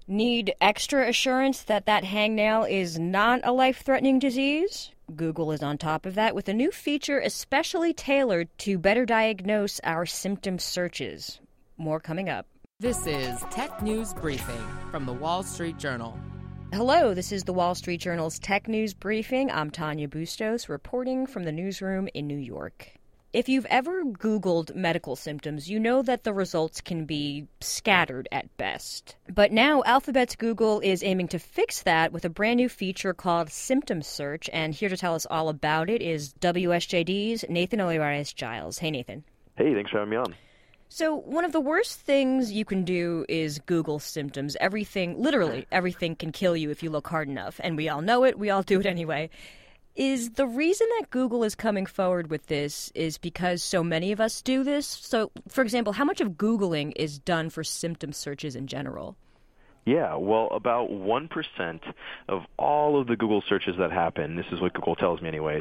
Need extra assurance that that hangnail is not a life-threatening disease? Google is on top of that with a new feature especially tailored to better diagnose our symptom searches. More coming up. This is Tech News Briefing from the Wall Street Journal. Hello, this is the Wall Street Journal's Tech News Briefing. I'm Tanya Bustos, reporting from the newsroom in New York. If you've ever Googled medical symptoms, you know that the results can be scattered at best. But now Alphabet's Google is aiming to fix that with a brand new feature called Symptom Search, and here to tell us all about it is WSJD's Nathan Olivares-Giles. Hey, Nathan. Hey, thanks for having me on. So one of the worst things you can do is Google symptoms. Literally everything can kill you if you look hard enough, and we all know it, we all do it anyway. Is the reason that Google is coming forward with this is because so many of us do this? So, for example, how much of Googling is done for symptom searches in general? Yeah, well, about 1% of all of the Google searches that happen, this is what Google tells me anyways,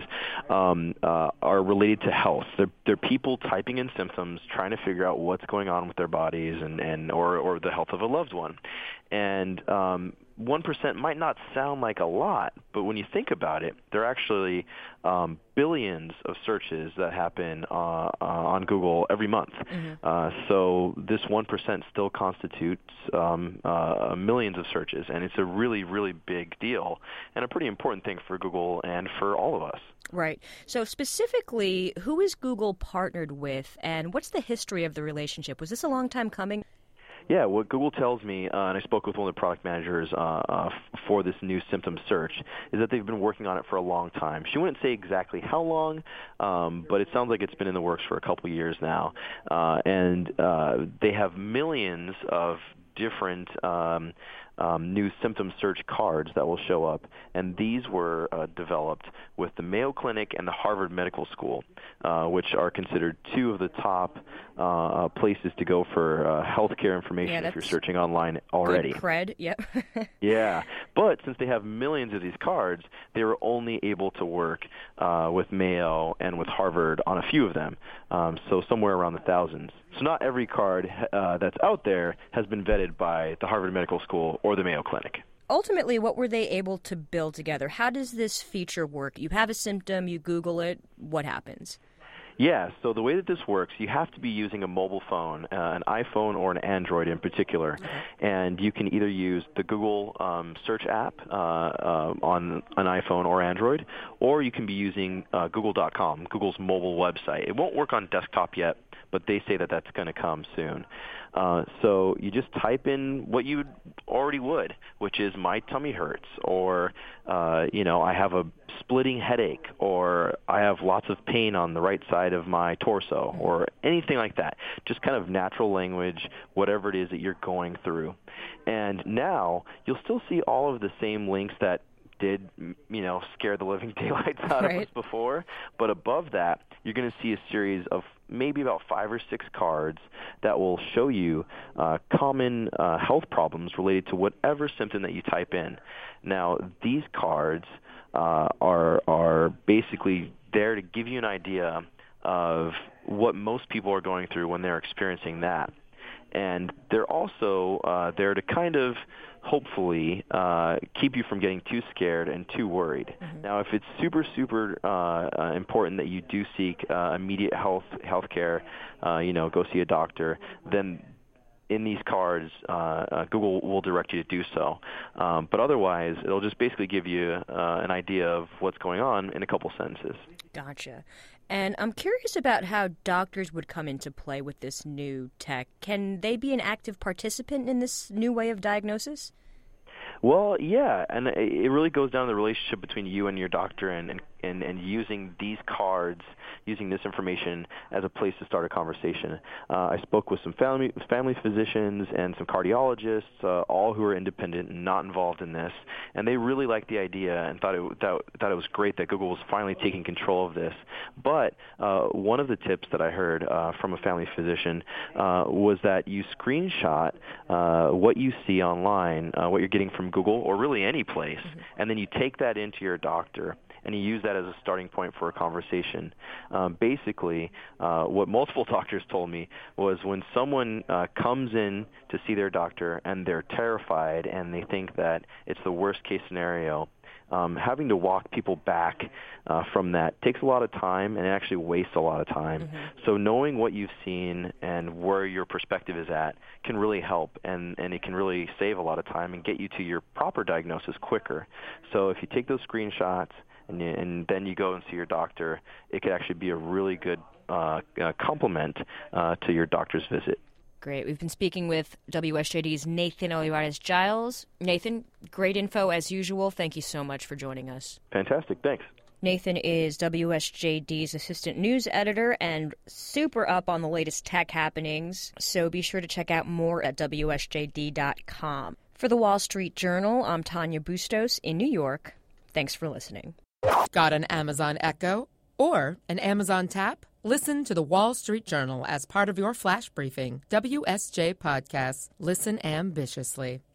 are related to health. They're people typing in symptoms, trying to figure out what's going on with their bodies or the health of a loved one. And 1% might not sound like a lot, but when you think about it, there are actually billions of searches that happen on Google every month. Mm-hmm. So this 1% still constitutes millions of searches, and it's a really, really big deal and a pretty important thing for Google and for all of us. Right. So specifically, who is Google partnered with, and what's the history of the relationship? Was this a long time coming? Yeah, what Google tells me, and I spoke with one of the product managers for this new symptom search, is that they've been working on it for a long time. She wouldn't say exactly how long, but it sounds like it's been in the works for a couple of years now. And they have millions of different new symptom search cards that will show up, and these were developed with the Mayo Clinic and the Harvard Medical School, which are considered two of the top places to go for healthcare information if you're searching online already. Good cred, yep. Yeah, but since they have millions of these cards, they were only able to work with Mayo and with Harvard on a few of them, so somewhere around the thousands. So not every card that's out there has been vetted by the Harvard Medical School or the Mayo Clinic. Ultimately, what were they able to build together? How does this feature work? You have a symptom, you Google it, what happens? Yeah, so the way that this works, you have to be using a mobile phone, an iPhone or an Android in particular, and you can either use the Google search app on an iPhone or Android, or you can be using Google.com, Google's mobile website. It won't work on desktop yet, but they say that that's going to come soon. So you just type in what you already would, which is my tummy hurts, or I have a splitting headache, or I have lots of pain on the right side of my torso, or anything like that. Just kind of natural language, whatever it is that you're going through. And now you'll still see all of the same links that did, scare the living daylights out of us before. But above that, you're going to see a series of maybe about 5 or 6 cards that will show you common health problems related to whatever symptom that you type in. Now, these cards are basically there to give you an idea of what most people are going through when they're experiencing that. And they're also there to kind of hopefully keep you from getting too scared and too worried. Mm-hmm. Now, if it's super, super important that you do seek immediate health care, go see a doctor, then in these cards, Google will direct you to do so. But otherwise, it'll just basically give you an idea of what's going on in a couple sentences. Gotcha. And I'm curious about how doctors would come into play with this new tech. Can they be an active participant in this new way of diagnosis? Well, yeah, and it really goes down to the relationship between you and your doctor and using these cards, using this information as a place to start a conversation. I spoke with some family physicians and some cardiologists, all who are independent and not involved in this, and they really liked the idea and thought it was great that Google was finally taking control of this. But one of the tips that I heard from a family physician was that you screenshot what you see online, what you're getting from Google or really any place, and then you take that into your doctor and you use that that as a starting point for a conversation. Basically, what multiple doctors told me was when someone comes in to see their doctor and they're terrified and they think that it's the worst case scenario, having to walk people back from that takes a lot of time and it actually wastes a lot of time. Mm-hmm. So knowing what you've seen and where your perspective is at can really help, and it can really save a lot of time and get you to your proper diagnosis quicker. So if you take those screenshots and then you go and see your doctor, it could actually be a really good complement to your doctor's visit. Great. We've been speaking with WSJD's Nathan Olivares-Giles. Nathan, great info as usual. Thank you so much for joining us. Fantastic. Thanks. Nathan is WSJD's assistant news editor and super up on the latest tech happenings, so be sure to check out more at WSJD.com. For the Wall Street Journal, I'm Tanya Bustos in New York. Thanks for listening. Got an Amazon Echo or an Amazon Tap? Listen to the Wall Street Journal as part of your flash briefing. WSJ Podcasts. Listen ambitiously.